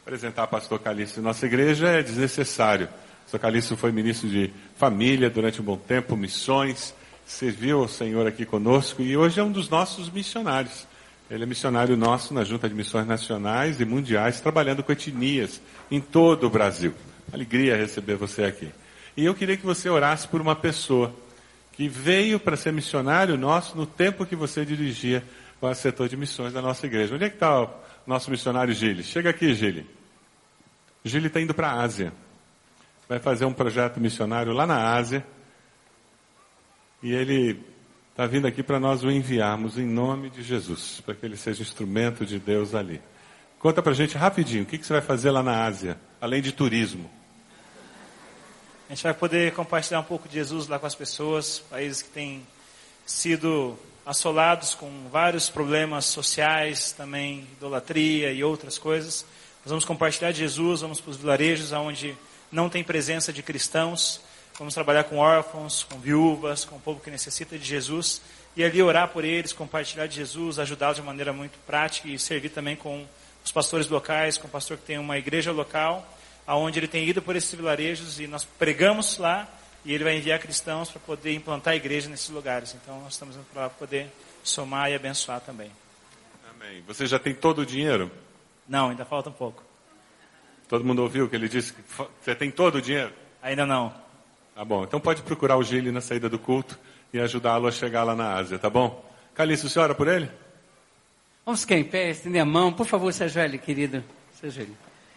Apresentar pastor Calixto em nossa igreja é desnecessário. O pastor Calixto foi ministro de família durante um bom tempo, missões, serviu ao Senhor aqui conosco e hoje é um dos nossos missionários. Ele é missionário nosso na Junta de Missões Nacionais e Mundiais, trabalhando com etnias em todo o Brasil. Alegria receber você aqui. E eu queria que você orasse por uma pessoa que veio para ser missionário nosso no tempo que você dirigia o setor de missões da nossa igreja. Onde é que está o nosso missionário Gili? Chega aqui, Gili. Gili está indo para a Ásia. Vai fazer um projeto missionário lá na Ásia. E ele está vindo aqui para nós o enviarmos em nome de Jesus, para que ele seja instrumento de Deus ali. Conta para a gente rapidinho, o que você vai fazer lá na Ásia, além de turismo? A gente vai poder compartilhar um pouco de Jesus lá com as pessoas, países que têm sido assolados com vários problemas sociais, também idolatria e outras coisas. Nós vamos compartilhar de Jesus, vamos para os vilarejos onde não tem presença de cristãos, vamos trabalhar com órfãos, com viúvas, com o povo que necessita de Jesus, e ali orar por eles, compartilhar de Jesus, ajudá-los de maneira muito prática e servir também com os pastores locais, com o pastor que tem uma igreja local, aonde ele tem ido por esses vilarejos e nós pregamos lá, e ele vai enviar cristãos para poder implantar a igreja nesses lugares. Então nós estamos indo para lá para poder somar e abençoar também. Amém. Você já tem todo o dinheiro? Não, ainda falta um pouco. Todo mundo ouviu que ele disse que você tem todo o dinheiro? Ainda não. Tá bom, então pode procurar o Gili na saída do culto e ajudá-lo a chegar lá na Ásia, tá bom? Calixto, você ora por ele? Vamos ficar em pé, estender a mão. Por favor, se ajoelhe, querido. Se ajoelhe.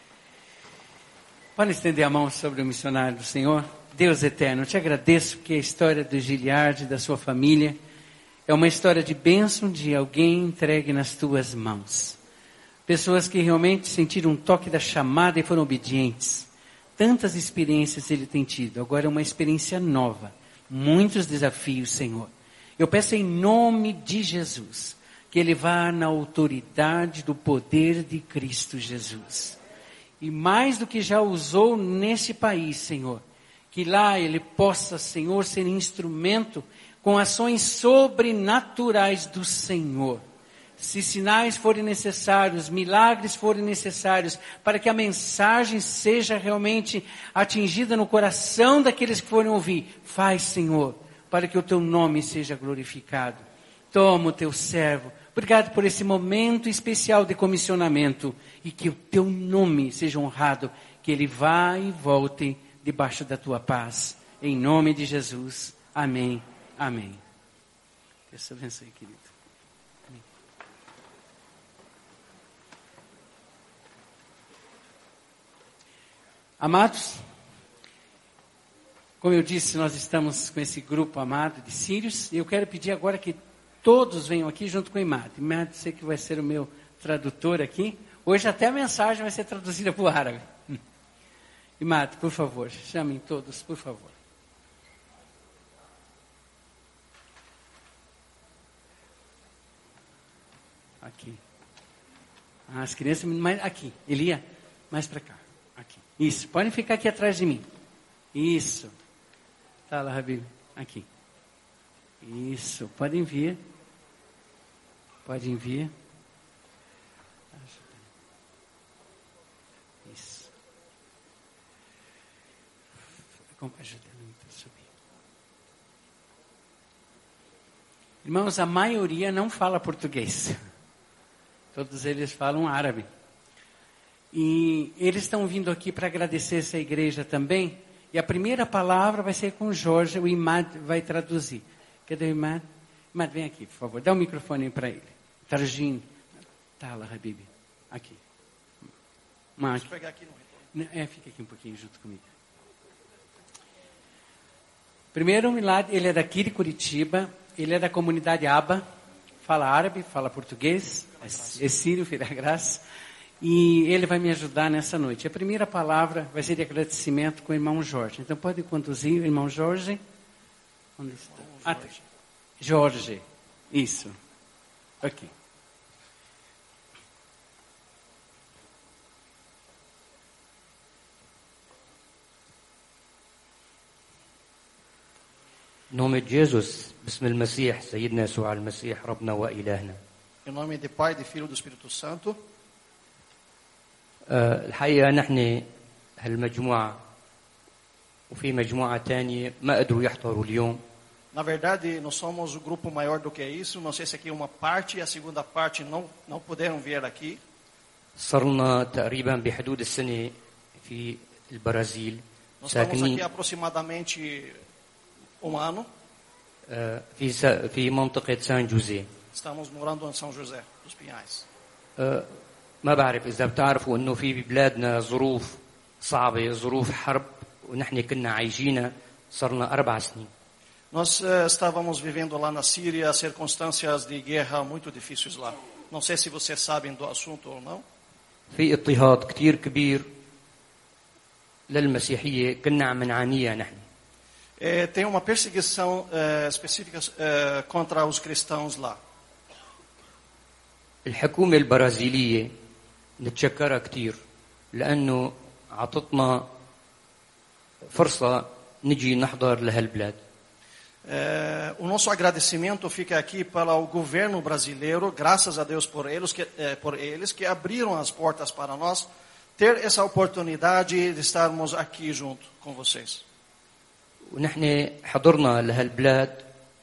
Pode estender a mão sobre o missionário do Senhor? Deus eterno, eu te agradeço porque a história do Giliard e da sua família é uma história de bênção de alguém entregue nas tuas mãos. Pessoas que realmente sentiram um toque da chamada e foram obedientes. Tantas experiências ele tem tido, agora é uma experiência nova. Muitos desafios, Senhor. Eu peço em nome de Jesus, que ele vá na autoridade do poder de Cristo Jesus. E mais do que já usou nesse país, Senhor, que lá ele possa, Senhor, ser instrumento com ações sobrenaturais do Senhor. Se sinais forem necessários, milagres forem necessários, para que a mensagem seja realmente atingida no coração daqueles que forem ouvir, faz, Senhor, para que o teu nome seja glorificado. Toma o teu servo. Obrigado por esse momento especial de comissionamento e que o teu nome seja honrado, que ele vá e volte debaixo da tua paz. Em nome de Jesus. Amém. Amém. Deus te abençoe, querido. Amém. Amados, como eu disse, nós estamos com esse grupo amado de sírios. E eu quero pedir agora que todos venham aqui junto com o Imad. Imad, você que vai ser o meu tradutor aqui. Hoje até a mensagem vai ser traduzida para o árabe. Imad, por favor, chamem todos, por favor. Aqui. As crianças, mais aqui. Elia, mais para cá. Aqui. Isso, podem ficar aqui atrás de mim. Isso. Tá lá, Habib. Aqui. Isso, podem vir. Podem vir. Isso. Ajudando muito a subir. Irmãos, a maioria não fala português. Todos eles falam árabe. E eles estão vindo aqui para agradecer essa igreja também. E a primeira palavra vai ser com o Jorge, o Imad vai traduzir. Cadê o Imad? Imad, vem aqui, por favor. Dá o microfone para ele. Tarjin. Tá lá, Habib. Aqui. Deixa eu pegar aqui no retorno. Fica aqui um pouquinho junto comigo. Primeiro, o Milad, ele é daqui de Curitiba. Ele é da comunidade Aba. Fala árabe, fala português. É sírio, filho da graça. E ele vai me ajudar nessa noite. A primeira palavra vai ser de agradecimento com o irmão Jorge. Então, pode conduzir o irmão Jorge. Onde está? Jorge. Isso. Aqui. Em nome de Jesus, Bismillah al-Masih, Sayyidina Yeshua al-Masih, Rabbna wa Ilahna. Em nome de Pai, de Filho e do Espírito Santo. الحقيقة نحن هالمجموعة وفي مجموعة تانية ما قدروا يحضروا اليوم. Na verdade, nós somos o grupo maior do que isso. Não sei se aqui uma parte e a segunda parte não puderam vir aqui. صرنا تقريبا بحدود السنة في البرازيل Nós estamos ساكنين aqui aproximadamente um ano. في منطقة سان جوزيه. Estamos morando em São José dos Pinhais. ما بعرف إذا بتعرفوا إنه في ببلادنا ظروف صعبة، ظروف حرب، ونحن كنا عايشينها صرنا 4 سنين. Nós estávamos vivendo lá na Síria circunstâncias de guerra muito difíceis lá. Não sei se vocês sabem do assunto ou não. في اضطهاد كتير كبير للمسيحية كنا عم نعانيها نحن. Tem uma perseguição específica contra os cristãos lá. الحكومة البرازيلية نتشكرها كتير لأنه عطتنا فرصة نجي نحضر لهالبلاد. O nosso agradecimento fica aqui para o governo brasileiro, graças a Deus por eles que abriram as portas para nós ter essa oportunidade de estarmos aqui junto com vocês. ونحن حضرنا لهالبلاد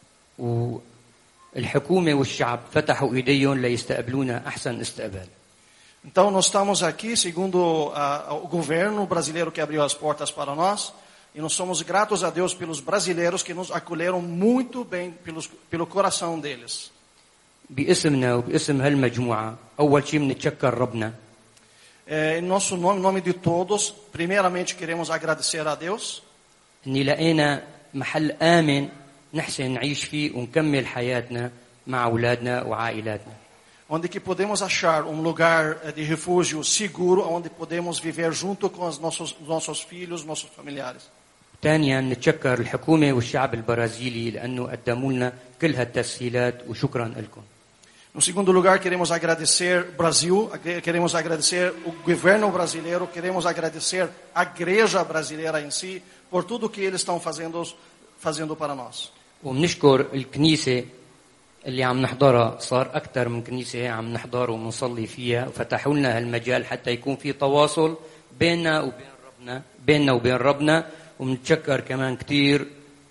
والحكومة والشعب فتحوا إيديهم ليستقبلونا أحسن استقبال. Então nós estamos aqui segundo o governo brasileiro que abriu as portas para nós. E nós somos gratos a Deus pelos brasileiros que nos acolheram muito bem pelo coração deles. باسمنا وباسم هالمجموعة أول شيء بنتشكر ربنا. Em nosso nome de todos, primeiramente queremos agradecer a Deus. إني لقينا محل آمن نحسن نعيش فيه ونكمل حياتنا مع أولادنا وعائلاتنا. Onde que podemos achar um lugar de refúgio seguro, onde podemos viver junto com os nossos filhos, nossos familiares. ثانيا نتشكر الحكومة والشعب البرازيلي لأنه قدموا لنا كل هالتسهيلات وشكرا لكم. No segundo lugar, queremos agradecer o Brasil, queremos agradecer o governo brasileiro, queremos agradecer a igreja brasileira em si por tudo que eles estão fazendo para nós. وبنشكر الكنيسة اللي عم نحضرها، صار أكثر من كنيسة عم نحضر ومنصلي فيها وفتحوا لنا هالمجال حتى يكون في تواصل بيننا وبين ربنا. ومنتشكر كمان كتير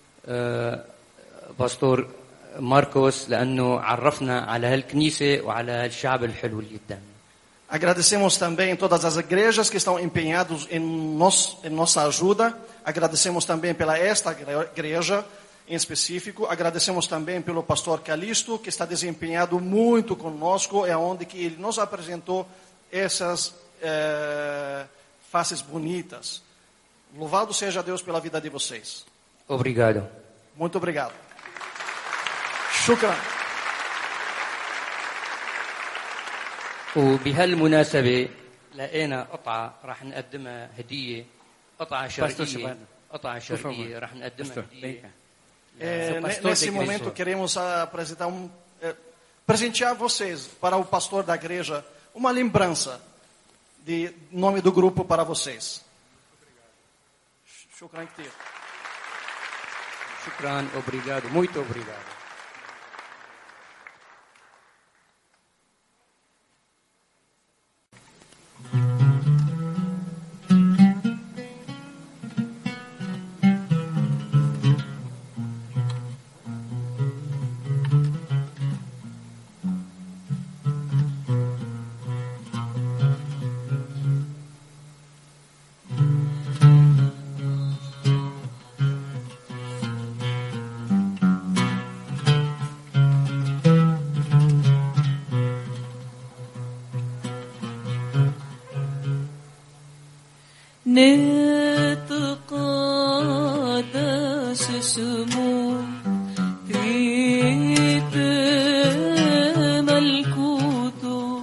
باستور ماركوس لأنه عرفنا على هالكنيسة وعلى هالشعب الحلو اللي قدامنا. Agradecemos também todas as igrejas que estão empenhadas em nossa ajuda. Agradecemos também pela esta igreja em específico. Agradecemos também pelo pastor Calixto, que está desempenhado muito conosco, é onde que ele nos apresentou essas faces bonitas. Louvado seja Deus pela vida de vocês. Obrigado. Muito obrigado. Shukran. وبهالمناسبة لقينا قطعة راح نقدمها هدية، قطعة شرقية راح نقدمها هدية. Nesse momento queremos presentear vocês para o pastor da igreja uma lembrança de nome do grupo para vocês. Shukran كتير. شكرا obrigado, muito obrigado. نتقدس اسمه تريد ملكوته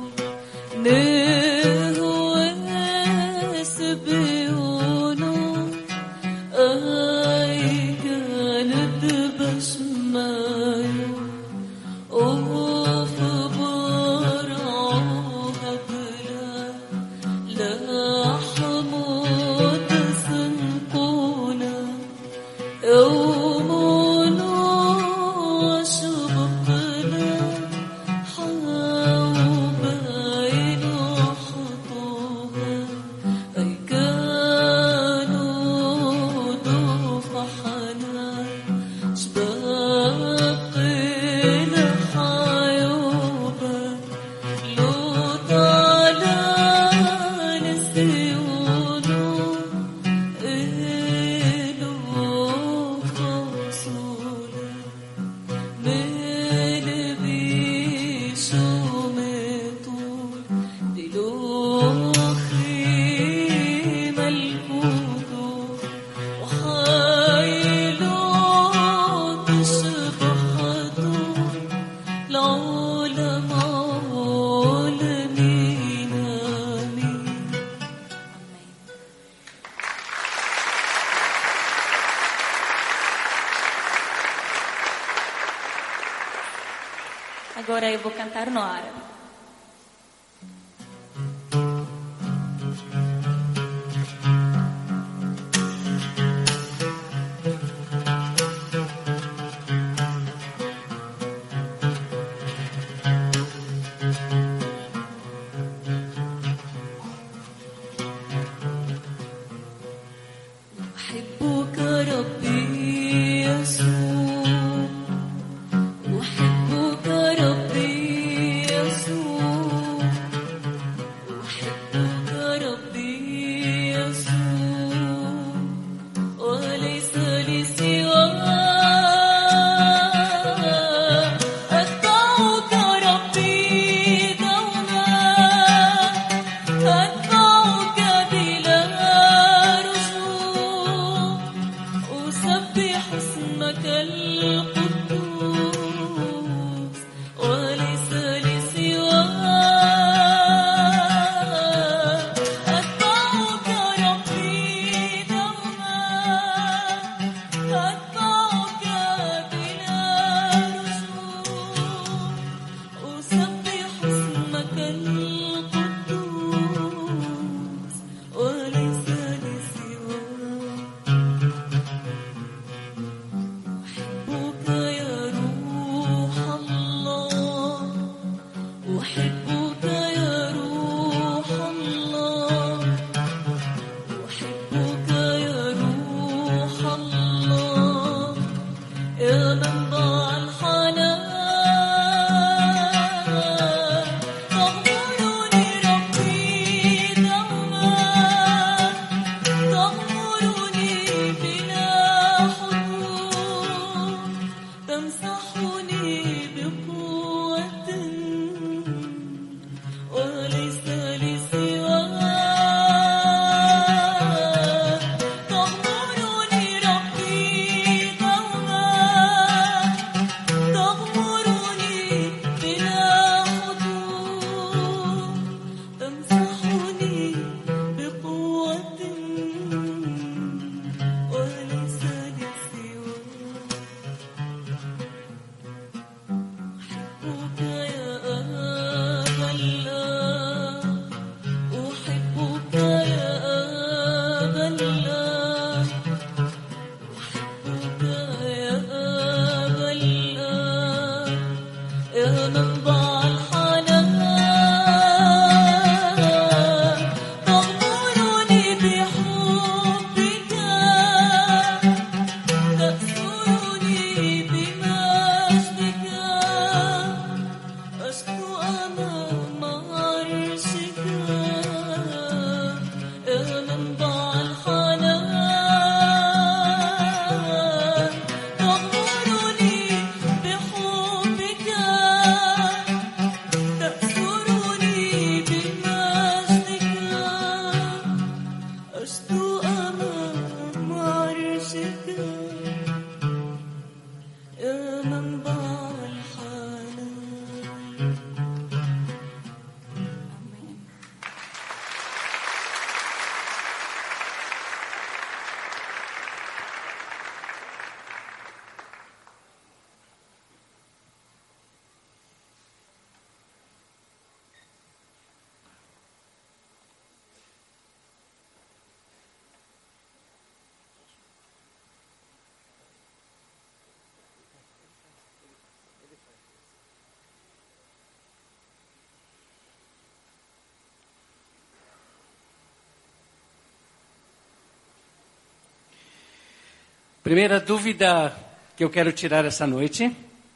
نهوس بيونه أي كانت بسمايه أوف برعوها بلا لحمود agora eu vou cantar no árabe. أحبك ربي يسوع أحبك ربي يسوع أحبك ربي يسوع وليس لي سواك أتبعك ربي دوما أتبعك بلا رجوع أسبح اسمك القدوس وليس لي سواك أتبعك ربي دوما أتبعك بلا رجوع أسبح اسمك القدوس وليس لي سواك أحبك يا روح الله أحبك يا روح الله أحبك يا روح الله يا منبع الحنان تغمرني ربي دوما تغمرني بلا حدود تمسحني بقوة وليس لي سواك تغمرني ربي دوما تغمرني بلا حدود تمسحني بقوة وليس لي سواك أحبك يا أبا الله أحبك يا أبا الله أحبك يا أبا الله يا منبع الحنان تغمرني بحبك تأسرني بمجدك أشكو أمام عرشك يا منبع الحنان تغمرني بحبك تأسرني بمجدك أشكو أمام عرشك يا منبع الحنان آمين. Primeira dúvida que eu quero tirar essa noite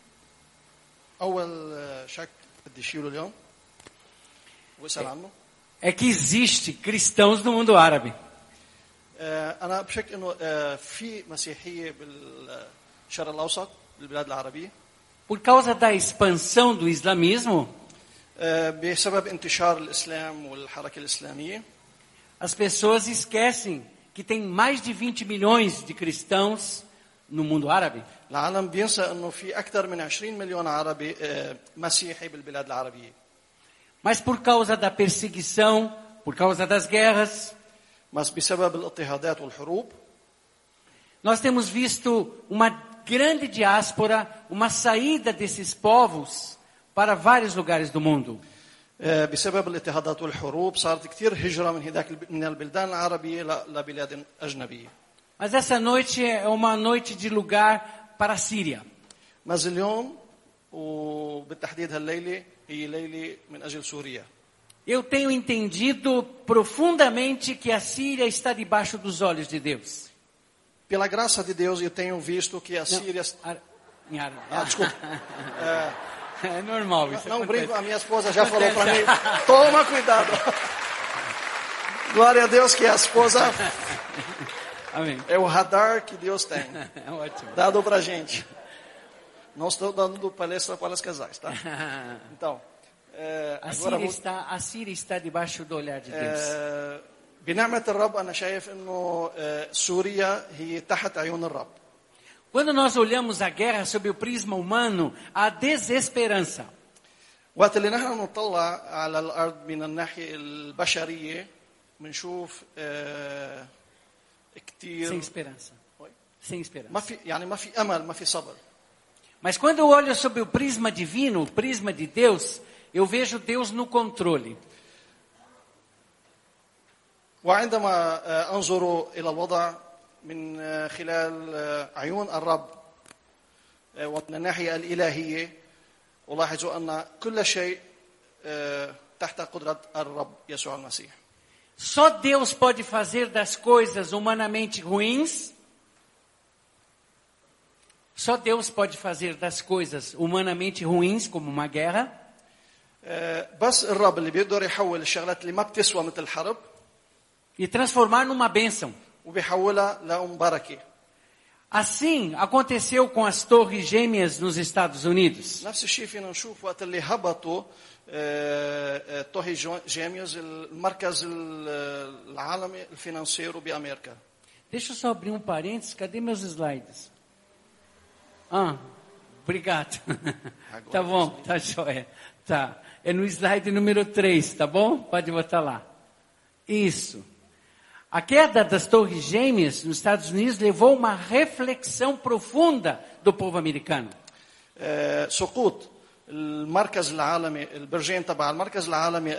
أول شك بدي أشيله اليوم وأسأل عنه é que existe cristãos no mundo árabe. أنا بشك إنه في مسيحية بالشرق الأوسط بالبلاد العربية Por causa da expansão do islamismo, بسبب انتشار الإسلام والحركة الإسلامية. as pessoas esquecem que tem mais de 20 milhões de cristãos no mundo árabe. العالم بينسى إنه في أكثر من 20 مليون عربي مسيحي بالبلاد العربية. Mas por causa da perseguição, por causa das guerras, بس بسبب الاضطهادات والحروب nós temos visto uma grande diáspora, uma saída desses povos para vários lugares do mundo. بسبب الاضطهادات والحروب صارت كثير هجرة من البلدان العربية لبلاد أجنبية. Mas essa noite é uma noite de lugar para a Síria. mas اليوم وبالتحديد هالليلة هي ليلة من أجل سوريا. Eu tenho entendido profundamente que a Síria está debaixo dos olhos de Deus. Pela graça de Deus, eu tenho visto que a Síria... Em árabe. desculpa. É normal isso. Não acontece. brinco, a minha esposa já falou para mim, toma cuidado. Glória a Deus que a esposa Amém. é o radar que Deus tem, É ótimo. dado para gente. Não estou dando palestra para os casais, tá? Então, agora A Síria está debaixo do olhar de Deus. بنعمة الرب أنا شايف إنه سوريا هي تحت عيون الرب. Quando nós olhamos a guerra sob o prisma humano, há desesperança. وقت اللي نحن نطلع على الأرض من الناحية البشرية بنشوف Sem كتير esperança. Sem esperança. ما في يعني ما في أمل ما في صبر. Mas quando eu olho sob o prisma divino, o prisma de Deus, eu vejo Deus no controle. وعندما أنظر إلى الوضع من خلال عيون الرب ومن الناحية الإلهية ألاحظ أن كل شيء تحت قدرة الرب يسوع المسيح. Só Deus pode fazer das coisas humanamente ruins. Só Deus pode fazer das coisas humanamente ruins, como uma guerra, بس الرب اللي بيقدر يحول الشغلات اللي ما بتسوى مثل الحرب e transformar numa bênção. وبيحولها لمباركة. Assim aconteceu com as torres gêmeas nos Estados Unidos. نفس الشيء فينا نشوف وقت اللي هبطوا طهي جيميوز المركز العالمي الفينانسيرو بأمريكا. Deixa eu só abrir um parênteses. Cadê meus slides? Obrigado. Tá bom, tá joia. Tá. É no slide número 3, tá bom? Pode botar lá. Isso. A queda das torres gêmeas nos Estados Unidos levou uma reflexão profunda do povo americano. سقوط المركز العالمي البرجين تبع المركز العالمي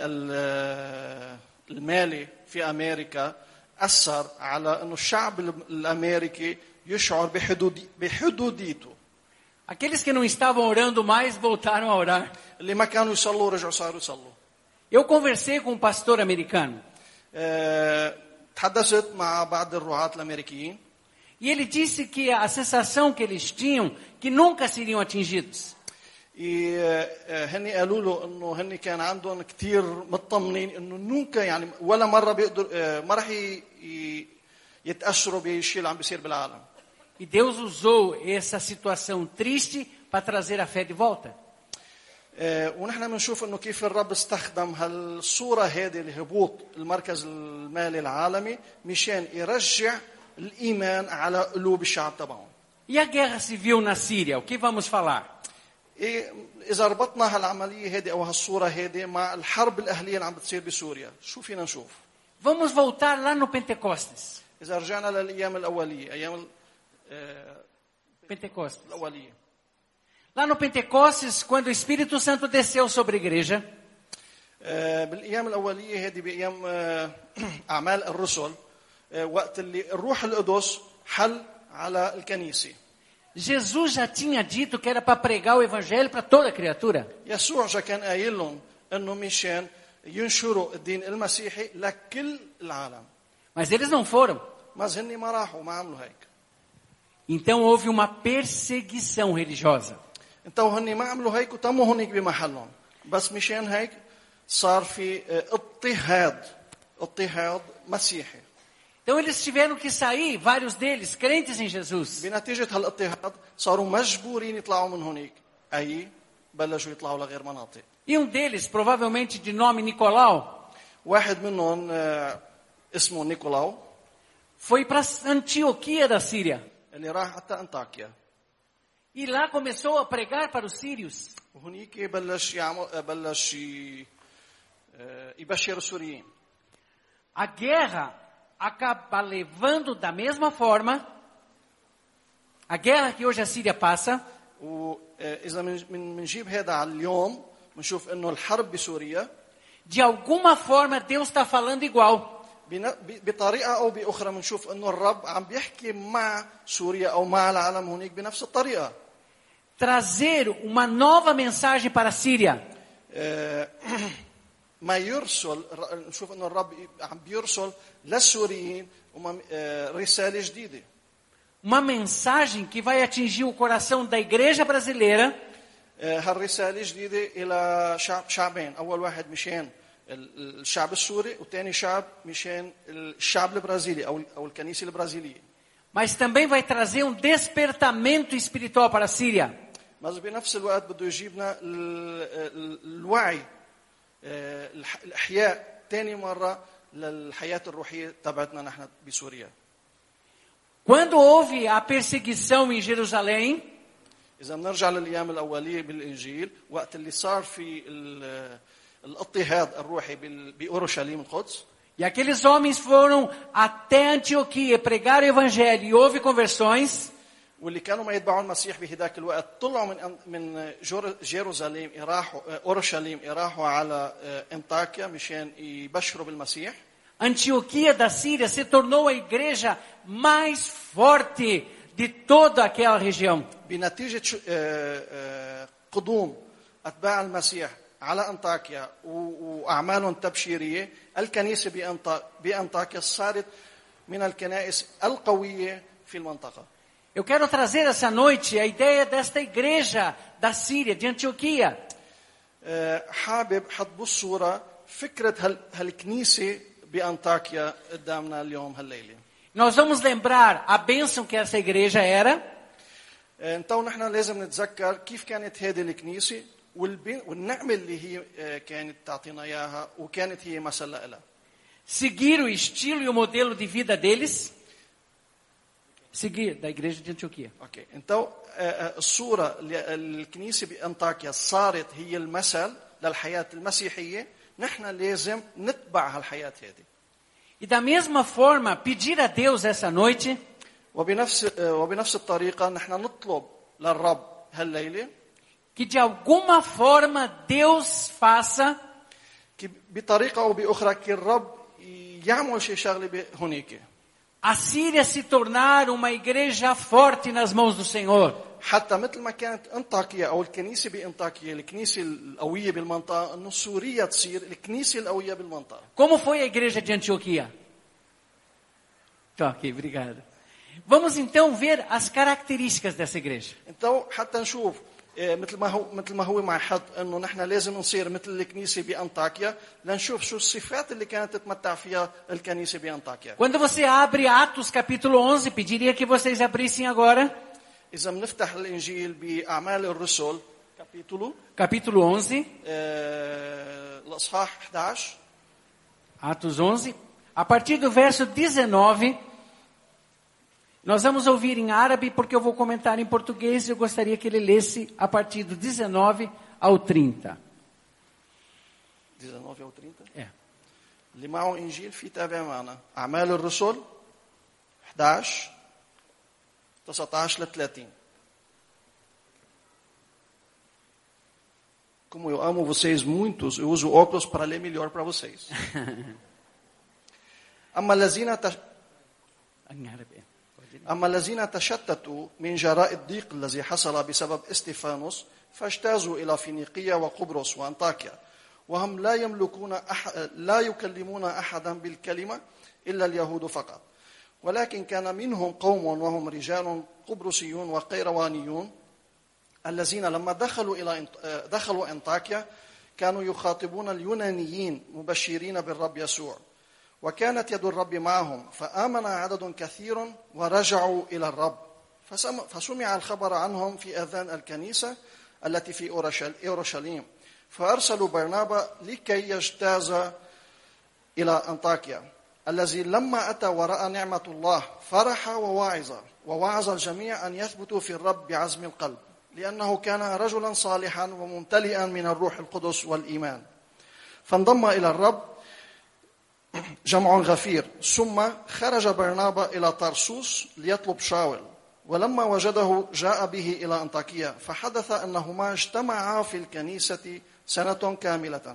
المالي في أمريكا أثر على إنه الشعب الأمريكي يشعر بحدوديته. Aqueles que não estavam orando mais voltaram a orar. اللي ما كانوا يصلوا رجعوا صاروا يصلوا. Eu conversei com um pastor americano تحدثت مع بعض الرعاة الأمريكيين. e ele disse que a sensação que eles tinham que nunca seriam atingidos. هني قالوا له انه هني كان عندهم كثير مطمنين انه نونكا يعني ولا مره بيقدر ما راح يتاثروا بشيء اللي عم بيصير بالعالم. E Deus usou essa situação triste para trazer a fé de volta. ونحن بنشوف انه كيف الرب استخدم هالصوره هذه لهبوط المركز المالي العالمي مشان يرجع الايمان على قلوب الشعب تبعهم. E a guerra civil na Síria, o que vamos falar? إذا ربطنا هالعملية هذه أو هالصورة هذه مع الحرب الأهلية اللي عم بتصير بسوريا، شو فينا نشوف؟ Vamos voltar lá no Pentecostes. إذا رجعنا للأيام الأولية، أيام Pentecostes. الأولية. Lá no Pentecostes, quando o Espírito Santo desceu sobre a igreja, بالأيام الأولية هذه بأيام أعمال الرسل، وقت اللي الروح القدس حل على الكنيسة. Jesus já tinha dito que era para pregar o evangelho para toda criatura. يسوع جا كان قايل لهم إنه مشان ينشروا الدين المسيحي لكل العالم. Mas eles não foram. mas هني ما راحوا ما عملوا هيك. Então houve uma perseguição religiosa. então هني ما عملوا هيك وتموا هنيك بمحلهم. بس مشان هيك صار في اضطهاد مسيحي. Então eles tiveram que sair, vários deles, crentes em Jesus. بنتيجة هالاضطهاد صاروا مجبورين يطلعوا من هنيك. أي بلشوا يطلعوا لغير مناطق. E um deles, provavelmente de nome Nicolau, واحد منهم اسمه نيكولاو foi para Antioquia da Síria. اللي راح حتى أنطاكيا. E lá começou a pregar para os sírios. وهنيك بلش يبشر السوريين. A guerra acaba levando da mesma forma, a guerra que hoje a Síria passa, وإذا بنجيب هذا على اليوم بنشوف انه الحرب بسوريا de alguma forma Deus está falando igual. بطريقه او باخرى بنشوف انه الرب عم بيحكي مع سوريا او مع العالم هناك بنفس الطريقه. Trazer uma nova mensagem para a Síria. ما يرسل نشوف انه الرب عم بيرسل للسوريين رساله جديده. Uma mensagem que vai atingir o coração da igreja brasileira, هالرساله جديده الى شعبين، اول واحد مشان الشعب السوري وثاني شعب مشان الشعب البرازيلي او الكنيسه البرازيليه. mas também vai trazer um despertamento espiritual para a Síria. mas بنفس الوقت بده يجيبنا الوعي، الاحياء ثاني مره للحياه الروحيه تبعتنا نحن بسوريا. Quando houve a perseguição em Jerusalém, إذا بنرجع للأيام الأولية بالإنجيل، وقت اللي صار في الاضطهاد الروحي بأورشليم القدس، e aqueles homens foram até Antioquia, pregaram o evangelho e houve conversões, واللي كانوا ما يتبعوا المسيح بهداك الوقت طلعوا من جيروزاليم راحوا أورشليم راحوا على أنطاكيا مشان يبشروا بالمسيح. Antioquia da Síria se tornou a igreja mais forte de toda aquela região. بنتيجة قدوم أتباع المسيح على أنطاكيا وأعمالهم التبشيرية، الكنيسة بأنطاكيا صارت من الكنائس القوية في المنطقة. Eu quero trazer essa noite a ideia desta igreja da Síria, de Antioquia. حابب حط بالصورة فكرة هالكنيسة بأنطاكيا قدامنا اليوم هالليلة. Nós vamos lembrar a bênção que essa igreja era. então نحن لازم نتذكر كيف كانت هذه الكنيسة والنعمة اللي هي كانت تعطينا إياها وكانت هي مثل لها. Seguir o estilo e o modelo de vida deles. Seguir da igreja de Antioquia. اوكي então الصورة الكنيسة بأنطاكيا صارت هي المثل للحياة المسيحية، نحن لازم نتبع هالحياة هذه. E da mesma forma, pedir a Deus essa noite وبنفس الطريقة نحن نطلب للرب هالليلة que de alguma forma Deus faça بطريقة أو بأخرى كي الرب يعمل شيء شغلة هناك. a Síria se tornar uma igreja forte nas mãos do Senhor. حتى مثل ما كانت أنطاكيا أو الكنيسة بأنطاكيا الكنيسة القوية بالمنطقة، إنه سوريا تصير الكنيسة القوية بالمنطقة. Como foi a igreja de Antioquia? Tá, ok, obrigado. Vamos então ver as características dessa igreja. então حتى نشوف مثل ما هو مع حد انه نحن لازم نصير مثل الكنيسه بانطاكيا، لنشوف شو الصفات اللي كانت تتمتع فيها الكنيسه بانطاكيا. Quando você abre Atos capítulo 11, pediria que vocês abrissem agora. اذا بنفتح الانجيل باعمال الرسل capítulo 11, الاصحاح 11. Atos 11, a partir do verso 19. Nós vamos ouvir em árabe porque eu vou comentar em português e eu gostaria que ele lesse a partir do 19 ao 30. 19 أو 30. É. اللي معه إنجيل في تابع معنا أعمال الرسل 11 19 ل 30. Como eu amo vocês muitos, eu uso óculos para ler melhor para vocês. أما الذين تشتتوا من جراء الضيق الذي حصل بسبب استفانوس فاجتازوا إلى فينيقيا وقبرص وأنطاكيا، وهم لا يكلمون أحدا بالكلمة إلا اليهود فقط، ولكن كان منهم قوم وهم رجال قبرصيون وقيروانيون الذين لما دخلوا أنطاكيا كانوا يخاطبون اليونانيين مبشرين بالرب يسوع، وكانت يد الرب معهم، فآمن عدد كثير ورجعوا إلى الرب، فسمع الخبر عنهم في أذان الكنيسة التي في أورشليم، فأرسلوا برنابا لكي يجتاز إلى أنطاكيا، الذي لما أتى ورأى نعمة الله فرح ووعظ الجميع أن يثبتوا في الرب بعزم القلب، لأنه كان رجلا صالحا وممتلئا من الروح القدس والإيمان. فانضم إلى الرب جمع غفير، ثم خرج برنابا إلى طرسوس ليطلب شاول، ولما وجده جاء به إلى أنطاكيا، فحدث أنهما اجتمعا في الكنيسة سنة كاملة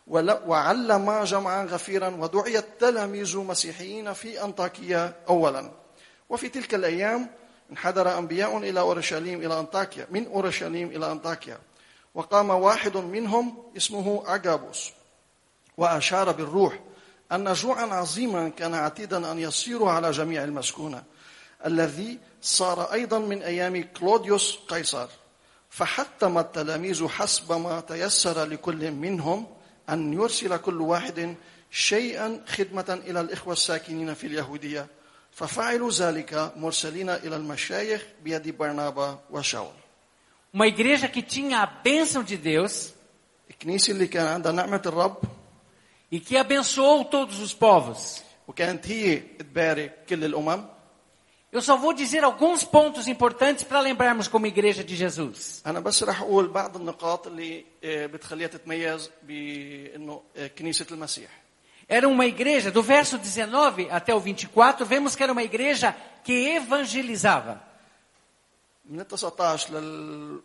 وعلم جمعا غفيرا ودعي التلاميذ مسيحيين في أنطاكيا أولا. وفي تلك الأيام انحدر أنبياء إلى أورشليم إلى أنطاكيا من أورشليم إلى أنطاكيا وقام واحد منهم اسمه أغابوس وأشار بالروح أن جوعا عظيما كان عتيدا أن يصير على جميع المسكونة الذي صار أيضا من أيام كلوديوس قيصر. فحتم التلاميذ حسب ما تيسر لكل منهم أن يرسل كل واحد شيئا خدمة إلى الإخوة الساكنين في اليهودية ففعلوا ذلك مرسلين إلى المشايخ بيد برنابا وشاول. Uma igreja que tinha a bênção de Deus الكنيسة اللي كان عندها نعمة الرب e que abençoou todos os povos. وكانت هي تبارك كل الأمم. Eu só vou dizer alguns pontos importantes para lembrarmos como igreja de Jesus. أنا بس رح أقول بعض النقاط اللي بتخليها تتميز بأنه كنيسة المسيح. Era uma igreja, do verso 19 até o 24, vemos que era uma igreja que evangelizava. من 19 لل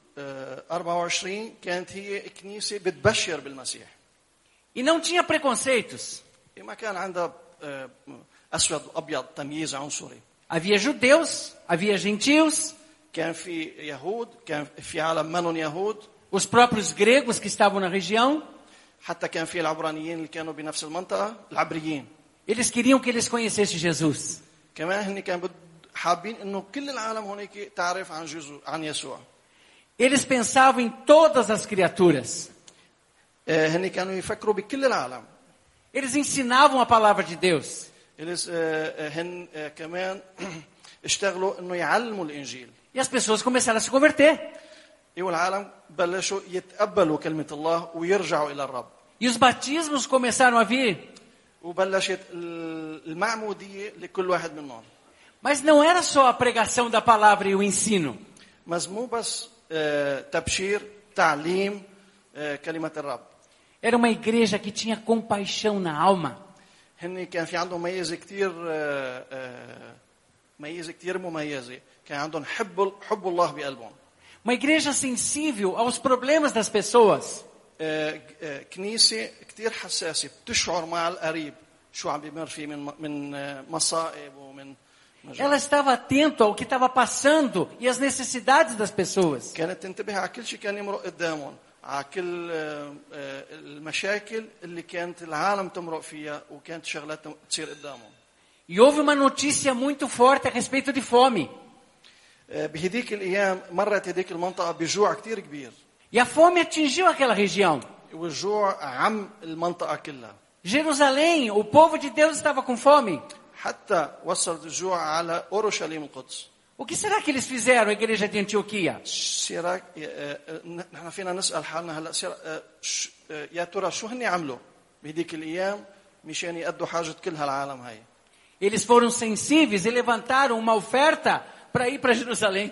24 كانت هي كنيسة بتبشر بالمسيح. E não tinha preconceitos. ما كان عندها أسود وأبيض تمييز عنصري. Havia judeus, havia gentios, كان في يهود، كان في عالم منهم يهود. os próprios gregos que estavam na região. حتى كان في العبرانيين اللي كانوا بنفس المنطقة، العبريين. Eles queriam que eles conhecessem Jesus. كمان هن كانوا حابين إنه كل العالم هناك تعرف عن يسوع. Eles pensavam em todas as criaturas. هن كانوا يفكروا بكل العالم. Eles ensinavam a palavra de Deus. هن كمان اشتغلوا إنه يعلموا الإنجيل. E as pessoas começaram a se converter. والعالم بلشوا يتقبلوا كلمة الله ويرجعوا إلى الرب. E os batismos começaram a vir. وبلشت المعمودية لكل واحد منهم. Mas não era só a pregação da palavra e o ensino. mas مو بس تبشير تعليم كلمة الرب. Era uma igreja que tinha compaixão na alma. هن كان في عندهم ميزة كتير مميزة. كان عندهم حب الله بقلبهم. Uma igreja sensível aos problemas das pessoas. كنيسة كتير حساسة بتشعر مع القريب شو عم بيمر فيه من مصائب ومن Ela estava atenta ao que estava passando e às necessidades das pessoas. كانت تنتبه على كل شيء كان يمرق قدامهم على كل المشاكل اللي كانت العالم تمرق فيها وكانت شغلات تصير قدامهم. E houve uma notícia muito forte a respeito de fome. بهديك الأيام مرت هديك المنطقة بجوع كتير كبير. E a fome atingiu aquela região. والجوع عم المنطقة كلها. Jerusalém, o povo de Deus estava com fome. حتى وصل الجوع على أورشليم القدس. O que será que eles fizeram, a igreja de Antioquia? نحن فينا نسأل حالنا هلا يا ترى شو هني عملوا بهديك الأيام مشان يقضوا حاجة كل هالعالم هاي. Eles foram sensíveis e levantaram uma oferta para ir para Jerusalém.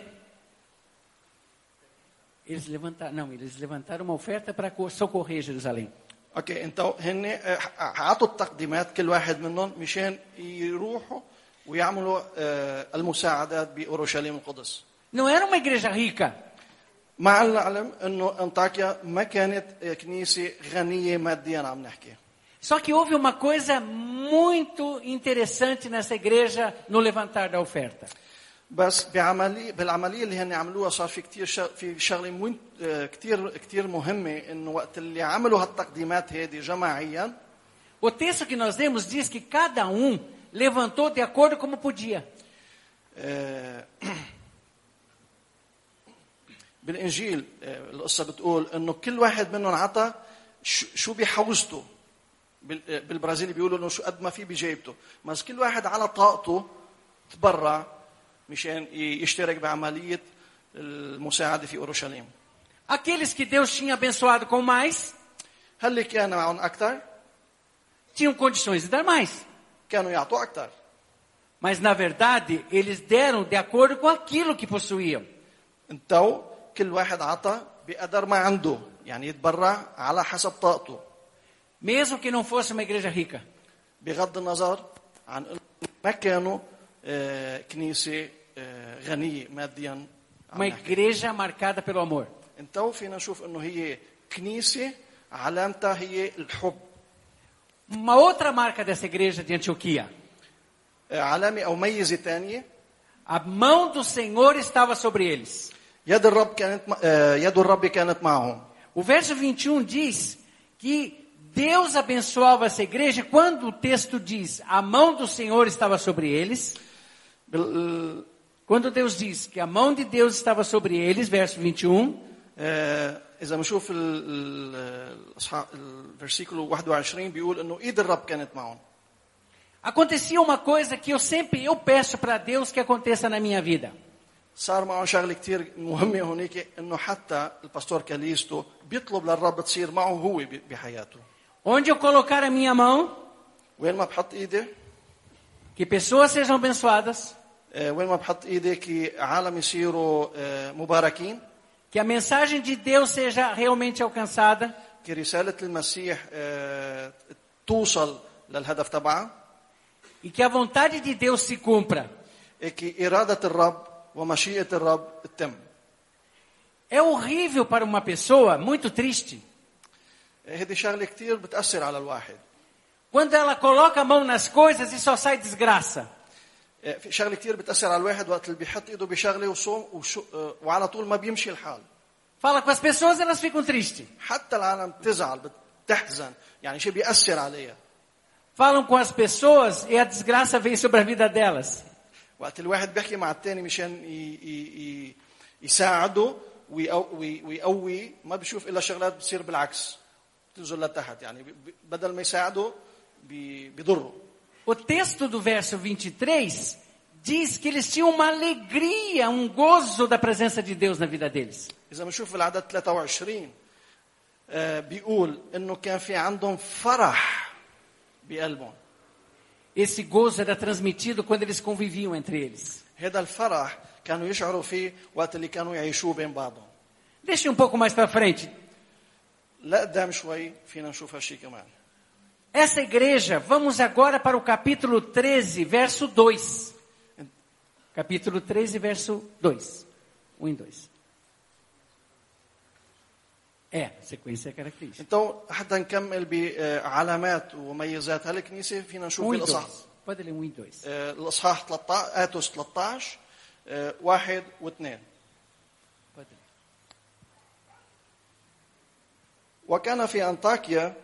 Eles levantaram uma oferta para socorrer Jerusalém. اوكي انتوا هن عطوا التقديمات كل واحد منهم مشان يروحوا ويعملوا المساعدات باورشليم القدس. Não era uma igreja rica. مع العلم انه انطاكيا ما كانت كنيسه غنيه ماديا عم نحكي. Só que houve uma coisa muito interessante nessa igreja no levantar da oferta. بس بالعمليه اللي هن عملوها صار في شغله كتير مهمه انه وقت اللي عملوا هالتقديمات هذه جماعيا. O texto que nós lemos diz que cada um levantou de acordo como podia. بالانجيل القصه بتقول انه كل واحد منهم عطى شو بحوزته. بالبرازيلي بيقولوا انه شو قد ما في بجيبته. بس كل واحد على طاقته تبرع مشان يشترك بعملية المساعدة في أورشليم. Aqueles que Deus tinha abençoado com mais, هل كان معهم أكثر؟ tinham condições de dar mais. كانوا يعطوا أكثر. Mas na verdade, eles deram de acordo com aquilo que possuíam. انتو كل واحد عطى بقدر ما عنده، يعني يتبرع على حسب طاقته. Mesmo que não fosse uma igreja rica. بغض النظر عن ما كانوا كنيسة غنية ماديا. Uma igreja marcada pelo amor. انتو فينا نشوف انه هي كنيسة علامتها هي الحب. Uma outra marca dessa igreja de Antioquia. علامة أو ميزة ثانية، A mão do Senhor estava sobre eles. يد الرب كانت معهم. O verso 21 diz que Deus abençoava essa igreja. Quando o texto diz a mão do Senhor estava sobre eles, بال- quando Deus diz que a mão de Deus estava sobre eles, verso 21, إذا بنشوف الفرسيكل 21 بيقول إنه إيد الرب كانت معهم. acontecia uma coisa que eu peço para Deus que aconteça na minha vida. صار معه شغله كثير مهمه هونيك انه حتى الباستور كاليستو بيطلب للرب تصير معه هو بحياته. Onde eu colocar a minha mão, وين ما بحط ايدي، que pessoas sejam abençoadas, وين ما بحط ايدي كي عالم يصيروا مباركين، que a mensagem de Deus seja realmente alcançada, كي رساله المسيح توصل للهدف تبعها، e que a vontade de Deus se cumpra. كي اراده الرب ومشيئه الرب تتم. É horrível para uma pessoa, muito triste, هذه شغله كثير بتاثر على الواحد. quando ela coloca a mão nas coisas e só sai desgraça. في شغله كثير بتاثر على الواحد وقت اللي بيحط ايده بشغله وعلى طول ما بيمشي الحال. Fala com as pessoas, elas ficam tristes. حتى العالم بتزعل بتحزن، يعني شيء بيأثر عليها. Falam com as pessoas e a desgraça vem sobre a vida delas. وقت الواحد بيحكي مع الثاني مشان يساعده ويقوي، ما بيشوف الا شغلات بتصير بالعكس، تنزل لتحت، يعني بدل ما يساعده بيضره. O texto do verso 23 diz que eles tinham uma alegria, um gozo da presença de Deus na vida deles. إذا بنشوف العدد 23 بيقول إنه كان في عندهم فرح بقلبهم. Esse gozo era transmitido quando eles conviviam entre eles. هذا الفرح كانوا يشعروا فيه وقت اللي كانوا يعيشوه بين بعضهم. Deixe um pouco mais para frente. لا قدام شوي فينا نشوف هالشيء كمان. Essa igreja, vamos agora para o capítulo 13, verso 2. Capítulo 13, verso 2. 1 e 2. Sequência característica. então حتى نكمل بعلامات وميزات هالكنيسة فينا نشوف 1 e الإصحاح. 2. Pode ler 1 e 2. الإصحاح 13 آتوس 13 1 و2. Pode ler. وكان في أنطاكيا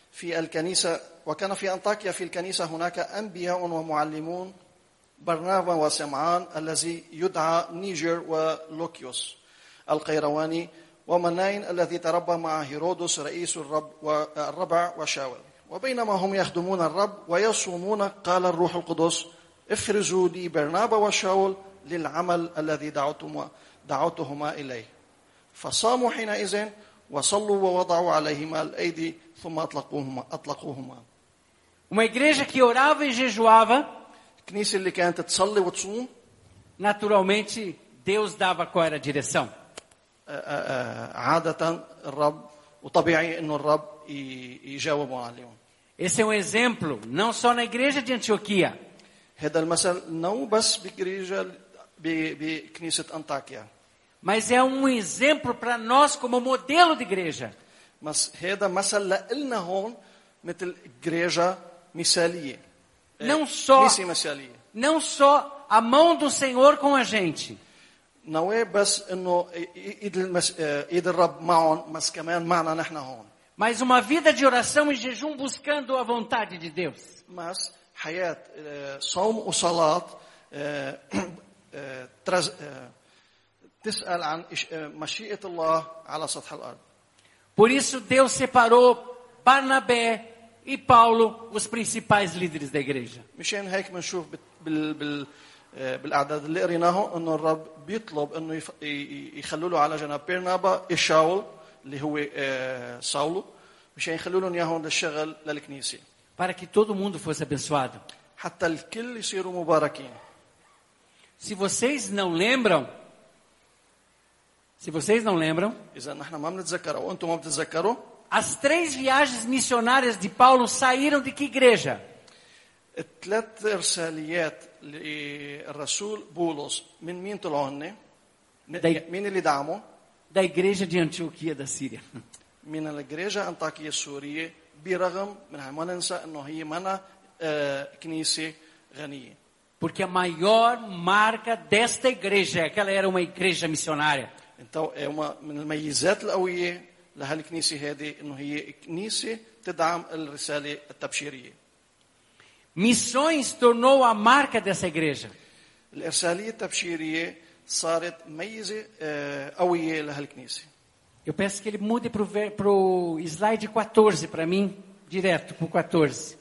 في الكنيسة هناك أنبياء ومعلمون، برنابا وسمعان الذي يدعى نيجر ولوكيوس القيرواني، ومناين الذي تربى مع هيرودس رئيس الربع وشاول. وبينما هم يخدمون الرب ويصومون قال الروح القدس افرزوا لي برنابا وشاول للعمل الذي دعوتهما إليه. فصاموا حينئذ وصلوا ووضعوا عليهما الأيدي ثم أطلقوهما. Uma igreja que orava e jejuava, الكنيسة اللي كانت تصلي وتصوم، naturalmente Deus dava qual era a direção. عادة الرب وطبيعي إنه الرب يجاوب عليهم. Esse é um exemplo, não só na igreja de Antioquia, هذا المثل مو بس بكنيسة أنطاكيا، mas é um exemplo para nós como modelo de igreja. بس هذا مثل لنا هون مثل إجريجة مثالية. كنيسة مثالية. Não só a mão do Senhor com a gente, نواه بس إنه إيد الرب معهم، بس كمان معنا نحن هون. mas uma vida de oração e jejum buscando a vontade de Deus. بس حياة صوم وصلاة تسأل عن مشيئة الله على سطح الأرض. Por isso Deus separou Barnabé e Paulo, os principais líderes da igreja. مشان هيك بنشوف بالأعداد اللي قريناهم إنه الرب بيطلب إنه يخلوا له على جنب برنابا شاول اللي هو ساولو، مشان يخلوا لهم إياهم للشغل للكنيسة. Para que todo mundo fosse abençoado. حتى الكل يصيروا مباركين. Se vocês não lembram, إذا نحن ما بنتذكر أو أنتم ما بتتذكروا، as 3 viagens missionárias de Paulo saíram de que igreja? الثلاث رساليات للرسول بولس من مين طلعوا هن؟ مين اللي دعموا؟ Da igreja de Antioquia da Síria. من الإجريجة أنطاكية السورية برغم منها ما ننسى أنه هي منا كنيسة غنية. Porque a maior marca desta igreja é que ela era uma igreja missionária. então من الميزات القوية لهالكنيسة هذه أنه هي كنيسة تدعم الرسالة التبشيرية. Missões tornou a marca dessa igreja. الإرسالية التبشيرية صارت ميزة قوية لهالكنيسة. Eu peço que ele mude para o slide 14 para mim, direto para o 14.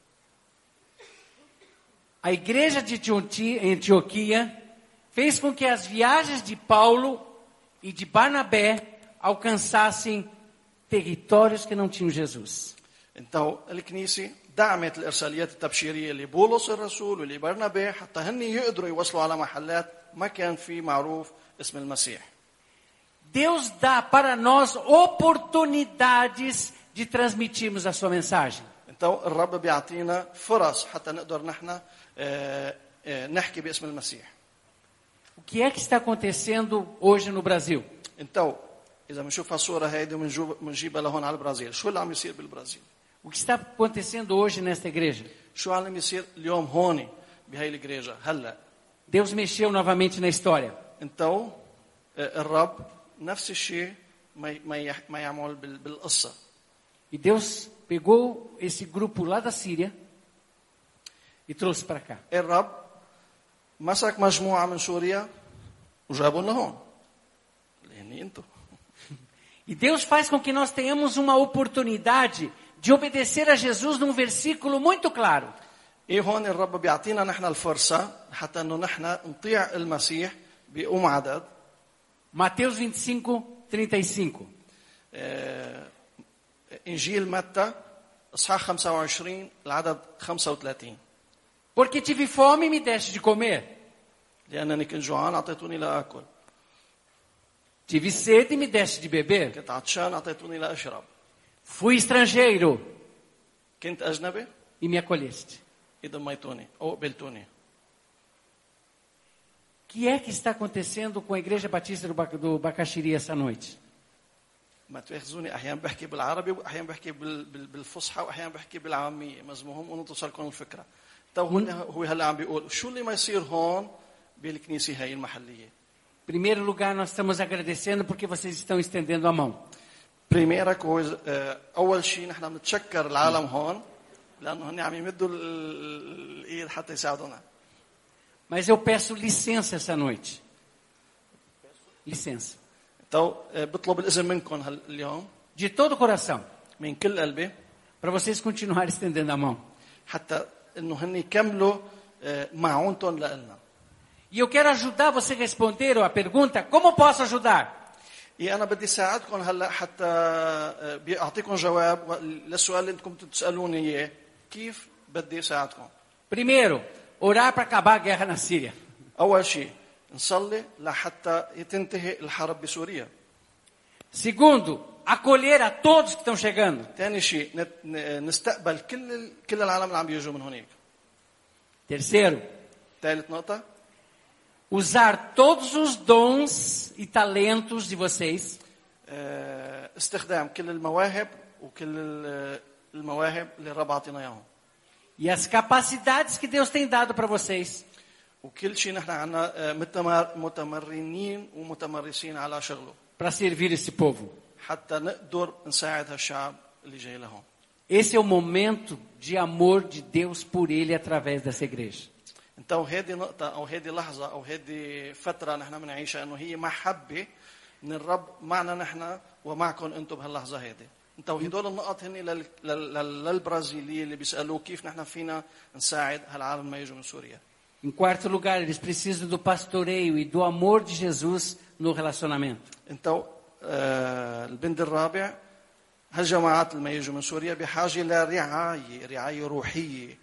A igreja de Antioquia fez com que as viagens de Paulo e de Barnabé alcançassem territórios que não tinham Jesus. então الكنيسة دعمت الإرساليات التبشيرية لبولس الرسول ولبرنابا حتى هن يقدروا يوصلوا على محلات ما كان في معروف اسم المسيح. Deus dá para nós oportunidades de transmitirmos a sua mensagem. então الرب بيعطينا فرص حتى نقدر نحن نحكي باسم المسيح. O que é que está acontecendo hoje no Brasil? então إذا بنشوف هالصورة هيدي بنجيبها لهون على البرازيل، شو اللي عم يصير بالبرازيل؟ O que está acontecendo hoje nesta igreja? شو عم يصير اليوم هون بهاي الإجريجة هلا؟ Deus mexeu novamente na história. então الرب نفس الشيء ما يعمل بالقصة. E Deus pegou esse grupo lá da Síria e trouxe para cá. الرب مسك مجموعة من سوريا وجابوا لنا هون. اللي انتم. E Deus faz com que nós tenhamos uma oportunidade de obedecer a Jesus num versículo muito claro. ايه هون الرب بيعطينا نحن الفرصة حتى انه نحن نطيع المسيح بأم عدد. Mateus 25:35. إنجيل متى إصحاح 25 العدد 35. Porque tive fome e me deste de comer. لأنني كنت جوعان أعطيتوني لآكل. Tive sede e me deste de beber. كنت عطشان أعطيتوني لأشرب. Fui estrangeiro كنت أجنبي e me acolheste. ضميتوني أو قبلتوني. O que é que está acontecendo com a Igreja Batista do Bacaxiri essa noite? ما تأخذوني أحيانا بحكي بالعربي وأحيانا بحكي بالفصحى وأحيانا بحكي بالعامية مزمهم ونتصلكم الفكرة. هو هلا عم بيقول شو اللي ما يصير هون بالكنيسة هاي المحلية. Em primeiro lugar, nós estamos agradecendo porque vocês estão estendendo a mão. بريميرا كويس أول شيء نحن بنتشكر العالم هون لأنه هن عم يمدوا الإيد حتى يساعدونا. Mas eu peço licença essa noite. Licença. بطلب الإذن منكم اليوم De todo o coração. من كل قلبي Para vocês continuarem estendendo a mão. حتى إنه هن يكملوا معونتهم لنا. E eu quero ajudar você a responder a pergunta: como posso ajudar? أنا بدي ساعدكم هلا حتى بيعطيكم جواب للسؤال اللي انتم تسألوني إياه كيف بدي ساعدكم. Primeiro, orar para acabar a guerra na Síria. أول شيء نصلي لحتى تنتهي الحرب بسوريا. Segundo, acolher a todos que estão chegando. ثاني شيء نستقبل كل العالم اللي عم بيجوا من هناك. Terceiro, ثالث نقطة usar todos os dons e talentos de vocês استخدام كل المواهب وكل المواهب اللي الرب عطينا اياهم. e as capacidades que Deus tem dado para vocês. وكل شيء نحن عنا متمرنين ومتمرسين على شغله. Para servir esse povo. حتى نقدر نساعد هالشعب اللي جاي لهون. Esse é o momento de amor de Deus por ele através dessa igreja. então هذه نقطة أو هذه لحظة أو هذه فترة نحن بنعيشها إنه هي محبة من الرب معنا نحن ومعكم أنتم بهاللحظة هذه. então هدول النقط هن للبرازيليين اللي بيسألوا كيف نحن فينا نساعد هالعالم ما يجوا من سوريا. Em quarto lugar, eles precisam do pastoreio e do amor de Jesus no relacionamento. então البند الرابع هالجماعات اللي ما يجوا من سوريا بحاجة لرعاية روحية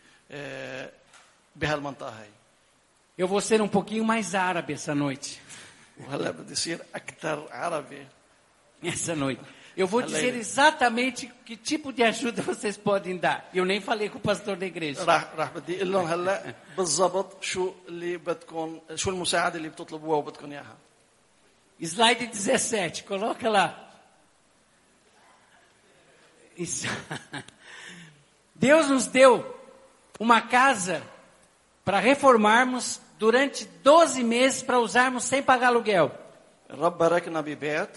بهالمنطقة هاي. Eu vou ser um pouquinho mais árabe essa noite. وهلا بدي يصير أكثر عربي. Essa noite. Eu vou dizer exatamente que tipo de ajuda vocês podem dar. Eu nem falei com o pastor da igreja. راح بدي اقول لهم هلا بالضبط شو اللي بدكم شو المساعدة اللي بتطلبوها وبدكم إياها. Slide 17, coloca lá. Isso. Deus nos deu uma casa para reformarmos durante 12 meses para usarmos sem pagar aluguel. الرب باركنا ببيت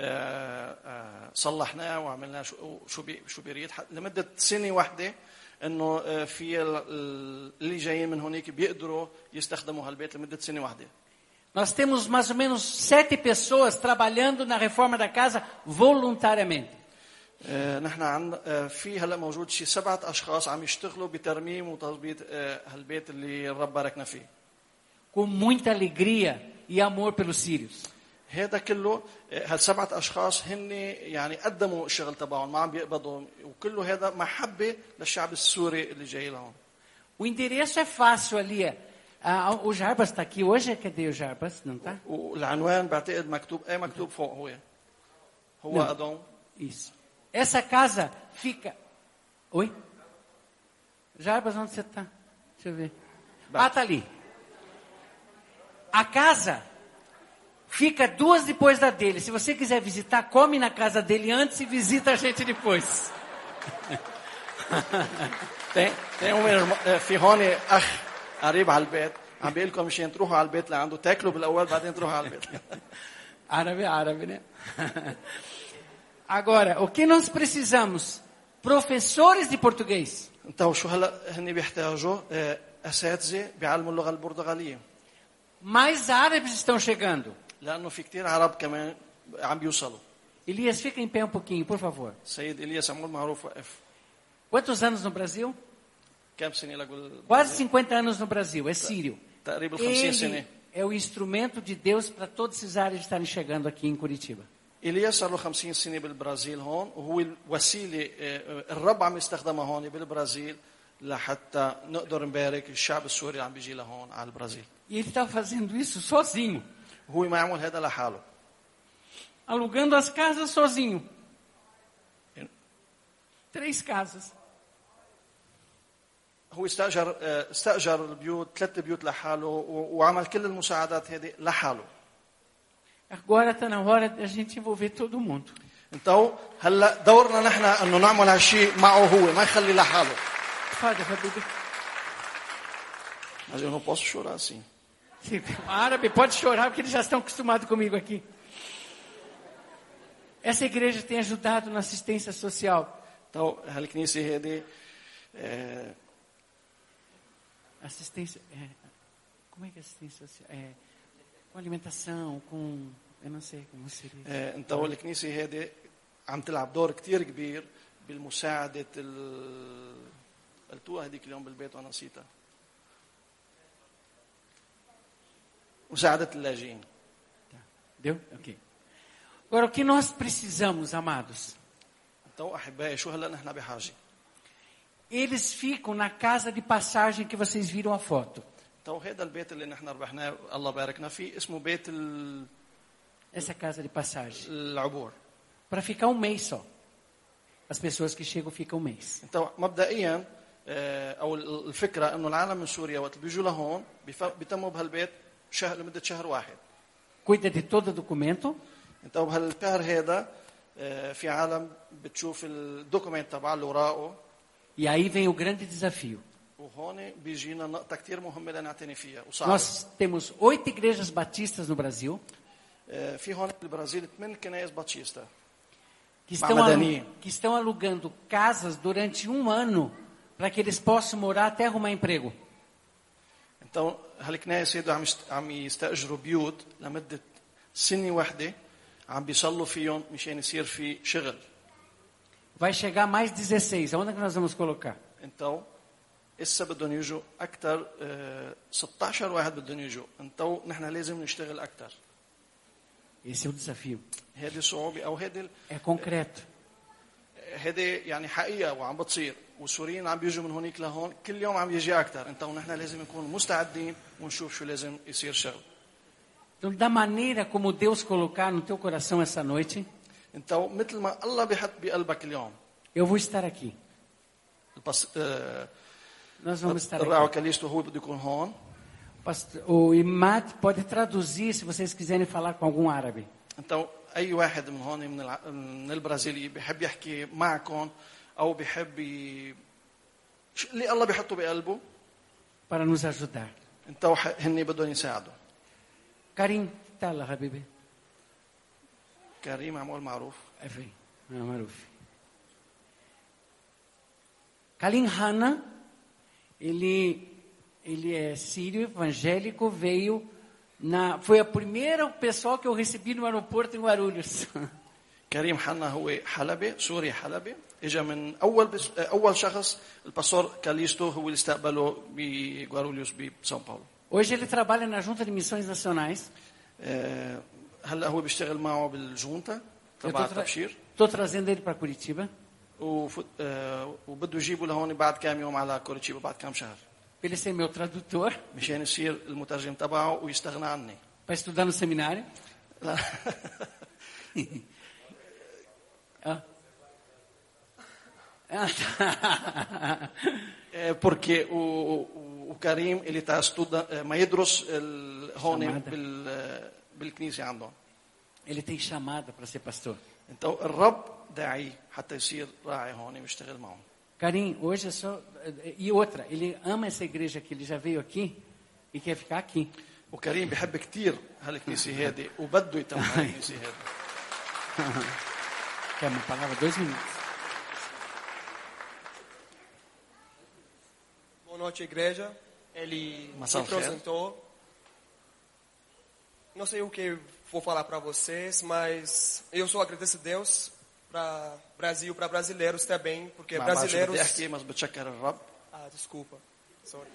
صلحناه وعملنا شو بيريد لمدة سنة واحدة انه في اللي جايين من هونيك بيقدروا يستخدموا هالبيت لمدة سنة واحدة. Nós temos mais ou menos 7 pessoas trabalhando na reforma da casa voluntariamente. نحن عندنا في هلا موجود شي 7 اشخاص عم يشتغلوا بترميم وتظبيط هالبيت اللي الرب باركنا فيه. Com muita alegria e amor pelos sírios. هذا كله هال7 اشخاص هن يعني قدموا الشغل تبعهم ما عم بيقبضوا وكله هذا محبه للشعب السوري اللي جاي لهون. O endereço é fácil ali. O Jarbas está aqui hoje. Cadê o Jarbas? Não está? والعنوان بعتقد مكتوب مكتوب فوق هو Não. ادون. Isso. Essa casa fica... Oi? Jarbas, onde você está? Deixa eu ver. Ah, está ali. A casa fica 2 depois da dele. Se você quiser visitar, come na casa dele antes e visita a gente depois. في هون اخ قريب على البيت عم بيقول لكم مشان تروحوا على البيت لعنده تاكلوا بالاول بعدين تروحوا على البيت. Árabe, né? Agora, o que nós precisamos? Professores de português. انتوا شو هلا هن بيحتاجوا اساتذه بيعلموا اللغه البرتغاليه Mais árabes estão chegando. لانه في كتير عرب كمان عم بيوصلوا. Elias, fica em pé um pouquinho, por favor. سيد الياس عمول معروف وقف. Quantos anos no Brasil? كم سنه لقول Quase 50 anos no Brasil, é sírio. تقريبا 50 سنه. Ele é o instrumento de Deus para todos esses árabes estarem chegando aqui em Curitiba. الياس صار له 50 سنه بالبرازيل هون وهو الوسيله الرب عم يستخدمها هون بالبرازيل لحتى نقدر نبارك الشعب السوري اللي عم بيجي لهون على البرازيل. E ele está fazendo isso sozinho, هو ما يعمل هذا لحاله. alugando as casas sozinho. 3 casas. هو استأجر البيوت 3 بيوت لحاله وعمل كل المساعدات هذه لحاله. Agora está na hora de a gente envolver todo mundo. انتو هلا دورنا نحن انه نعمل هالشيء معه هو ما يخلي لحاله. Fala, Fabico. Mas eu não posso chorar assim. Sim, o árabe pode chorar porque eles já estão acostumados comigo aqui. Essa igreja tem ajudado na assistência social. Então, هالكنيسة هذه Assistência, como é que é assistência social? Com alimentação, com, eu não sei como seria. انتو الكنيسة هذه عم تلعب دور كتير كبير بالمساعدة قلتوها هذيك اليوم بالبيت وانا نسيتها. مساعدة اللاجئين. Tá. Deu? Ok. Agora, o que nós precisamos, amados? انتو احبائي شو هلا نحن بحاجة. Eles ficam na casa de passagem que vocês viram a foto. انتو هذا البيت اللي نحن ربحناه الله باركنا فيه اسمه بيت Essa casa de passagem. العبور. Para ficar um mês só. As pessoas que chegam ficam um mês. انتو مبدئيا او الفكرة انه العالم من سوريا وقت بيجوا لهون بيتموا بهالبيت لمدة شهر واحد. Cuida de todo documento. انت بهالشهر هذا في عالم بتشوف الدوكيمنت تبع الاوراقه. E aí vem o grande desafio. وهون بيجينا نقطة كتير مهمة لنعتني فيها وصعبة. Nós temos 8 igrejas batistas no Brasil في هون بالبرازيل 8 كنائس باتشيستا que estão alugando casas durante um ano para que eles possam morar até arrumar emprego. então هالكنائس هيدو عم يستأجروا بيوت لمدة سنة واحدة عم بيصلوا فيهم مشان يصير في شغل. Vai chegar mais 16. Aonde que nós vamos colocar? então هسه بدهم يجوا أكثر 16 واحد بدهم يجوا. então نحن لازم نشتغل أكثر. Esse é o desafio. هذه صعوبة أو هذه É concreto. هذه يعني حقيقة وعم بتصير والسوريين عم بيجوا من هونيك لهون كل يوم عم يجي أكثر. então نحن لازم نكون مستعدين ونشوف شو لازم يصير شغل. Então, da maneira como Deus colocar no teu coração essa noite, então مثل ما الله بيحط بقلبك اليوم. eu vou estar aqui. Nós vamos estar الرعوة aqui. كاليستو هو بده يكون هون. O Imad pode traduzir se vocês quiserem falar com algum árabe. então أي واحد من هون من البرازيلي بيحب يحكي معكم أو بيحب اللي الله بيحطه بقلبه para nos ajudar. انتوا هن بدهم يساعدوا. Karim, تعال حبيبي. كريم عمول معروف. Vem, Maruf. Kalim Hanna, ele é sírio, evangélico, foi a primeira pessoa que eu recebi no aeroporto em Guarulhos. كريم حنا هو حلبي سوري حلبي اجى من اول شخص الباسور كاليستو هو اللي استقبله بغواروليوس بسان باولو. Hoje ele trabalha na Junta de Missões Nacionais. هلا هو بيشتغل معه بالجونتا تبع التبشير. Estou trazendo ele para Curitiba. وبده يجيبه لهون بعد كام يوم على كوريتشيبا بعد كام شهر. Para ele ser meu tradutor. مشان يصير المترجم تبعه ويستغنى عني. Para estudar no seminário. Porque o Karim ele está estudando, ما يدرس هون بالكنيسة عندهم. Ele tem chamada para ser pastor. então الرب داعي حتى يصير راعي هون ويشتغل معهم. Karim, hoje é só e outra, ele ama essa igreja aqui, ele já veio aqui e quer ficar aqui. وكريم بحب كتير هالكنيسة هذه وبده يتم هالكنيسة هذه. Quer uma palavra? 2 minutos. Boa noite, igreja. Ele me Maçã apresentou. Não sei o que vou falar para vocês, mas eu só agradeço a Deus para Brasil, para brasileiros também, porque brasileiros. mas بتشكر الرب. Desculpa. Sorry.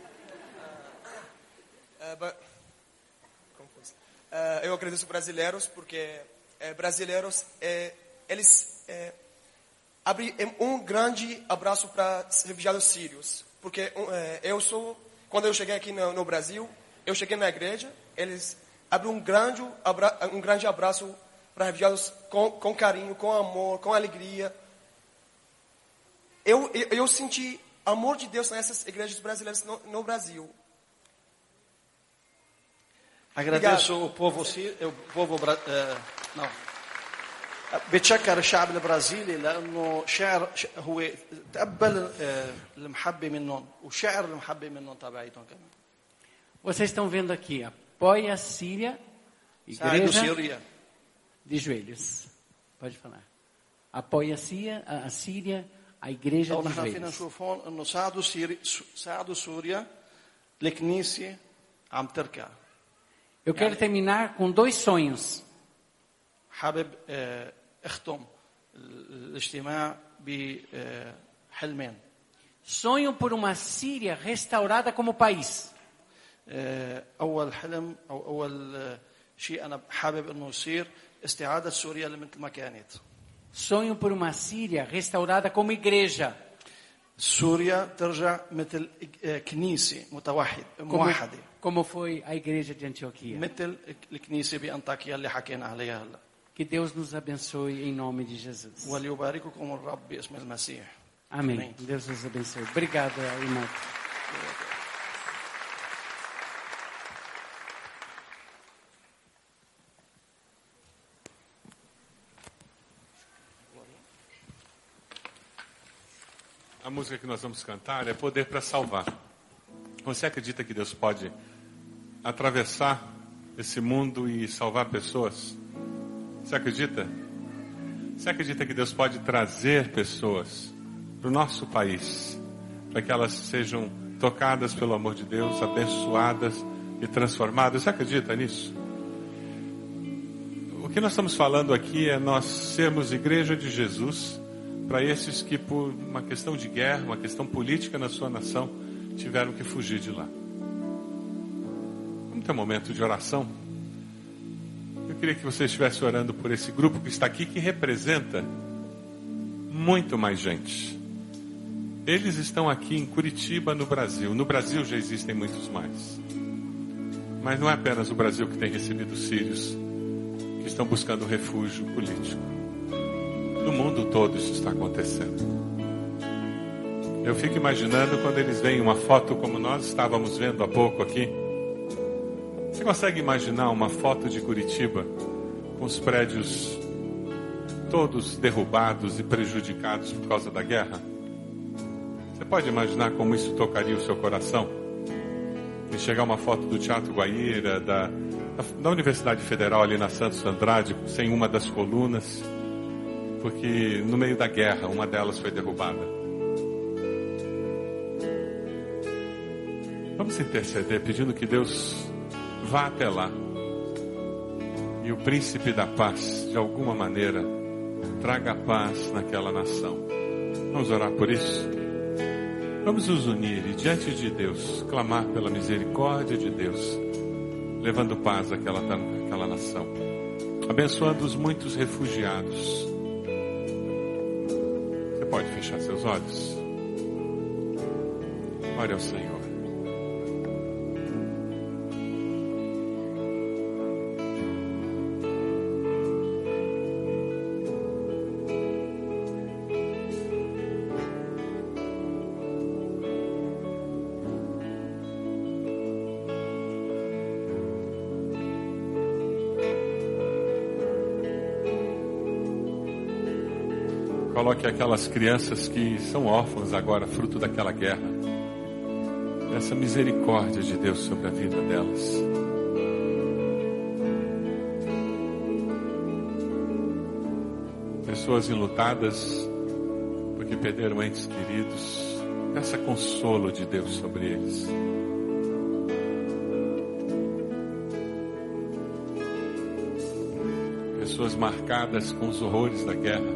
Confuso. Eu agradeço brasileiros porque brasileiros eles abrem grande abraço para refugiados sírios, porque quando eu cheguei aqui no Brasil, eu cheguei na igreja, eles abrem um grande abraço para refugiados com carinho, com amor, com alegria. Eu senti amor de Deus nessas igrejas brasileiras no Brasil. agradeço o povo não بتشكر الشعب البرازيلي لانه شعر هو تقبل المحبه منهم وشعر المحبه منهم تبعيتهم كمان. Vocês estão vendo aqui, apoia a Síria, igreja de joelhos. Pode falar. Apoia a Síria, a igreja de نحن فينا joelhos. نشوف هون انه ساعدوا سوريا الكنيسه عم تركع. Eu quero terminar com 2 sonhos. حابب اختم الاجتماع بحلمين. Sonho por uma Síria restaurada como país. اول حلم او اول شيء انا حابب انه يصير استعاده سوريا مثل ما كانت. Sonho por uma Síria restaurada como igreja. سوريا ترجع مثل كنيسه موحده. Como foi a igreja de Antioquia. مثل الكنيسه بانطاكيا اللي حكينا عليها هلا. Que Deus nos abençoe em nome de Jesus. وليبارككم الرب باسم المسيح. Amém. Deus nos abençoe. Obrigado, irmão. A música que nós vamos cantar é Poder para Salvar. Você acredita que Deus pode atravessar esse mundo e salvar pessoas? Você acredita? Você acredita que Deus pode trazer pessoas para o nosso país, para que elas sejam tocadas pelo amor de Deus, abençoadas e transformadas? Você acredita nisso? O que nós estamos falando aqui é nós sermos igreja de Jesus para esses que, por uma questão de guerra, uma questão política na sua nação, tiveram que fugir de lá. Vamos ter um momento de oração? Eu queria que você estivesse orando por esse grupo que está aqui, que representa muito mais gente. Eles estão aqui em Curitiba, no Brasil. No Brasil já existem muitos mais. Mas não é apenas o Brasil que tem recebido sírios que estão buscando refúgio político. No mundo todo isso está acontecendo. Eu fico imaginando quando eles veem uma foto como nós estávamos vendo há pouco aqui. Você consegue imaginar uma foto de Curitiba com os prédios todos derrubados e prejudicados por causa da guerra? Você pode imaginar como isso tocaria o seu coração? E chegar uma foto do Teatro Guaíra, da Universidade Federal ali na Santos Andrade, sem uma das colunas, porque no meio da guerra uma delas foi derrubada. Vamos interceder pedindo que Deus vá até lá e o príncipe da paz, de alguma maneira, traga paz naquela nação. Vamos orar por isso? Vamos nos unir e diante de Deus clamar pela misericórdia de Deus, levando paz àquela nação, abençoando os muitos refugiados. Você pode fechar seus olhos? Ore ao Senhor. Coloque aquelas crianças que são órfãos agora, fruto daquela guerra. Essa misericórdia de Deus sobre a vida delas. Pessoas enlutadas porque perderam entes queridos. Peça consolo de Deus sobre eles. Pessoas marcadas com os horrores da guerra.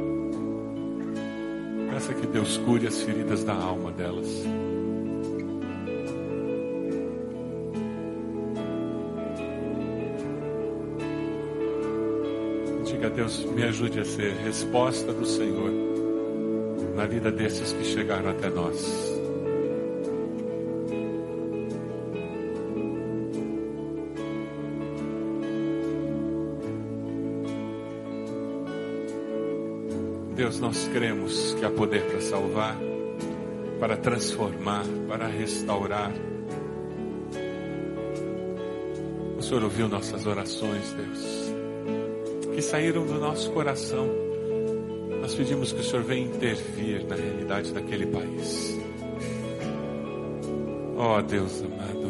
Peça que Deus cure as feridas da alma delas. Diga a Deus, me ajude a ser resposta do Senhor na vida desses que chegaram até nós. Deus, nós cremos que há poder para salvar, para transformar, para restaurar. O Senhor ouviu nossas orações, Deus, que saíram do nosso coração. Nós pedimos que o Senhor venha intervir na realidade daquele país. Ó Deus amado,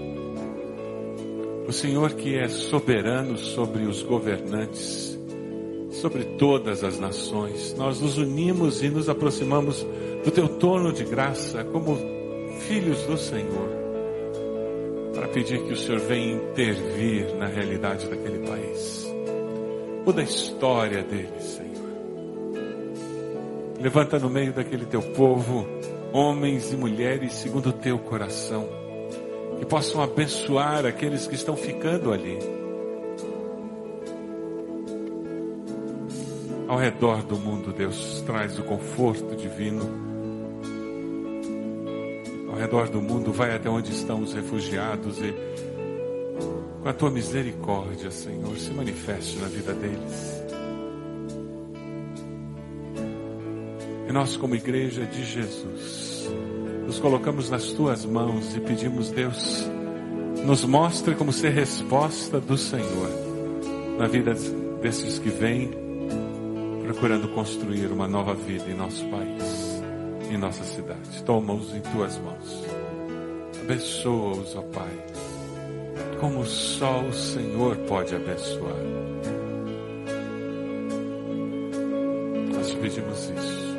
o Senhor que é soberano sobre os governantes, sobre todas as nações, nós nos unimos e nos aproximamos do Teu trono de graça como filhos do Senhor, para pedir que o Senhor venha intervir na realidade daquele país. Muda a história dele, Senhor. Levanta no meio daquele Teu povo homens e mulheres segundo o Teu coração, que possam abençoar aqueles que estão ficando ali. Ao redor do mundo, Deus, traz o conforto divino. Ao redor do mundo, vai até onde estão os refugiados e, com a Tua misericórdia, Senhor, se manifeste na vida deles. E nós, como igreja de Jesus, nos colocamos nas Tuas mãos e pedimos, Deus, nos mostre como ser resposta do Senhor na vida desses que vêm procurando construir uma nova vida em nosso país, em nossa cidade. Toma-os em Tuas mãos. Abençoa-os, ó Pai, como só o Senhor pode abençoar. Nós te pedimos isso,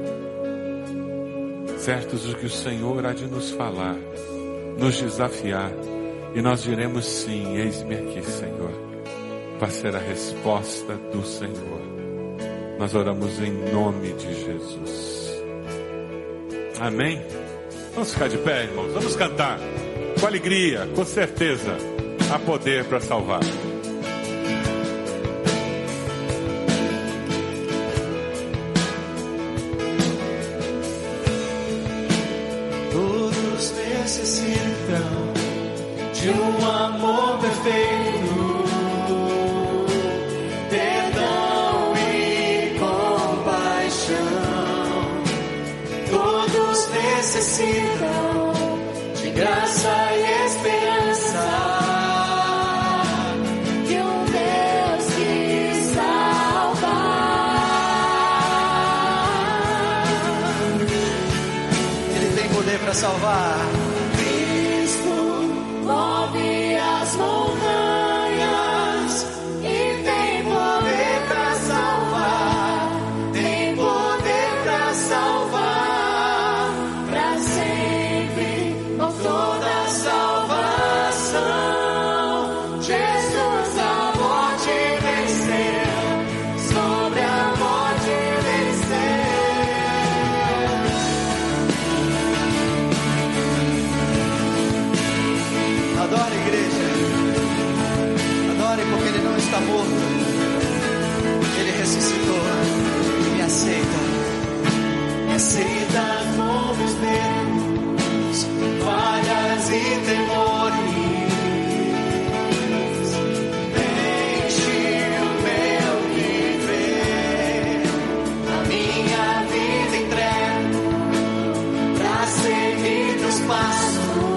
certos de que o Senhor há de nos falar, nos desafiar, e nós diremos sim, eis-me aqui, Senhor, para ser a resposta do Senhor. Nós oramos em nome de Jesus. Amém? Vamos ficar de pé, irmãos. Vamos cantar com alegria, com certeza. Há poder para salvar. Todos necessitam de um amor perfeito. Necessitam de graça e esperança, de um Deus que salva. salvar. Cristo move as montanhas e tem poder para salvar, tem poder para salvar, para sempre, com toda a salvação. Jesus a morte venceu, sobre a morte venceu. Adore, igreja. Adore, porque Ele não está morto. Ele ressuscitou. Me aceita. Me aceita como os meus, falhas e temores. Enche o meu viver, a minha vida entrego, pra seguir teus passos.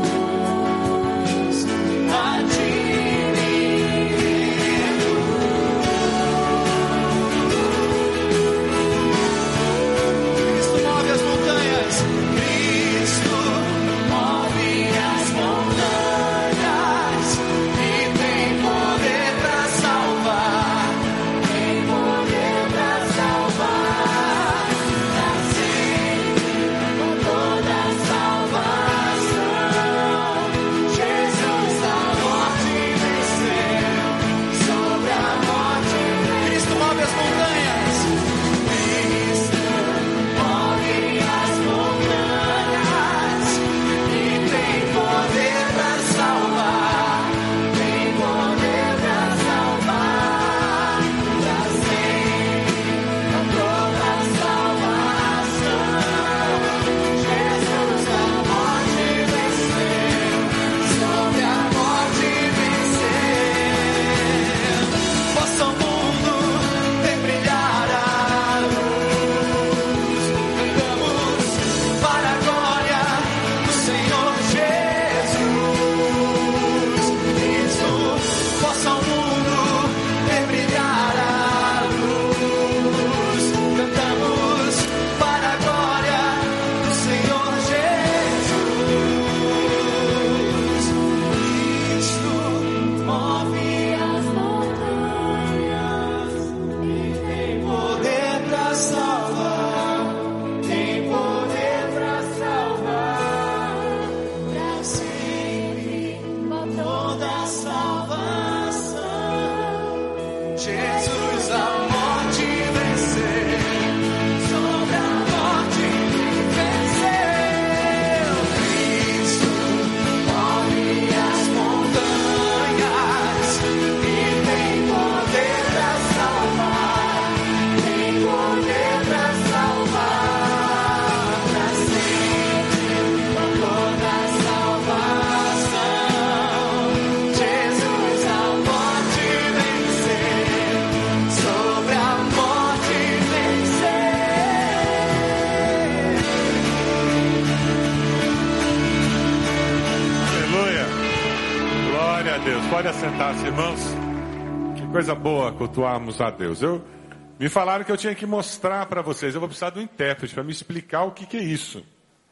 Cristo move as montanhas. Cristo move as montanhas e tem poder para salvar. Tem poder para salvar, para sempre, com toda a salvação. Jesus a morte venceu, sobre a morte venceu. Cristo move as montanhas. Cristo move as montanhas e tem poder para salvar, tem poder para salvar, para sempre, com toda a salvação. Jesus a morte venceu, sobre a morte venceu. Possa o mundo ver brilhar a luz, cantamos para a glória do Senhor Jesus. Isso, possa o mundo ver brilhar a luz, cantamos para a glória do Senhor Jesus. Cristo move as montanhas e tem poder para salvar, tem poder para salvar, para sempre, com toda a salvação. Jesus a morte venceu, sobre a morte venceu. Cristo move as montanhas e tem poder para salvar, tem poder para salvar, para sempre, com toda a salvação. Jesus a morte venceu, sobre a morte venceu. Aleluia. Glória a Deus. Pode assentar-se, irmãos. Que coisa boa cultuarmos a Deus. Me falaram que eu tinha que mostrar para vocês. Eu vou precisar do intérprete para me explicar o que é isso.